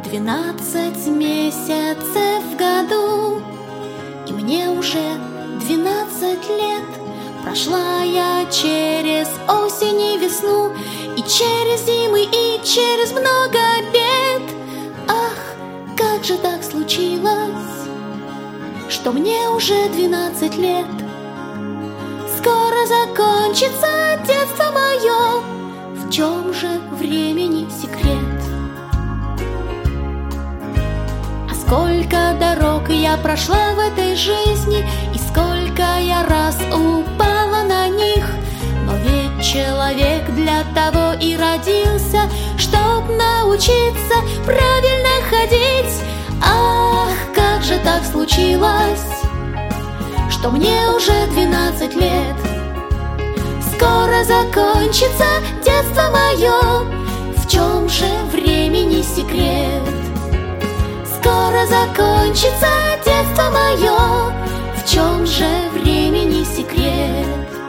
12 месяцев в году, и мне уже 12 лет. Прошла я через осень и весну, и через зимы, и через много бед. Ах, как же так случилось, что мне уже 12 лет. Скоро закончится детство мое, в чем же времени секрет? А сколько дорог я прошла в этой жизни, и сколько я раз упала на них. Но ведь человек для того и родился, чтоб научиться правильно ходить. Ах, как же так случилось, что мне уже 12 лет. Скоро закончится детство мое, в чем же времени секрет? Скоро закончится детство мое, в чем же времени секрет?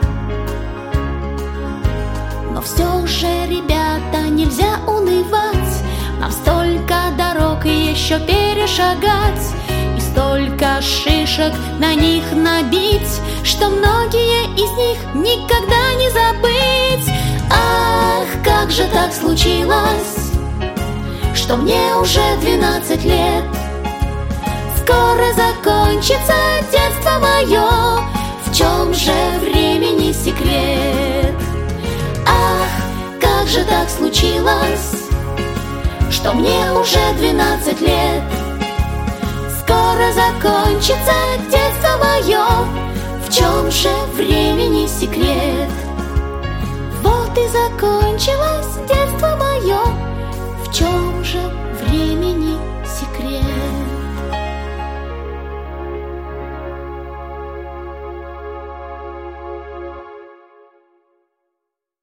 Но все же, ребята, нельзя унывать, нам столько дорог еще перешагать, и столько шишек на них набить, что многие из них никогда не забыть. Ах, как же так случилось, что мне уже 12 лет. Скоро закончится детство мое, в чем же времени секрет? Ах, как же так случилось, что мне уже 12 лет. Скоро закончится детство мое, в чем же времени секрет? Вот и закончилось детство мое, в чем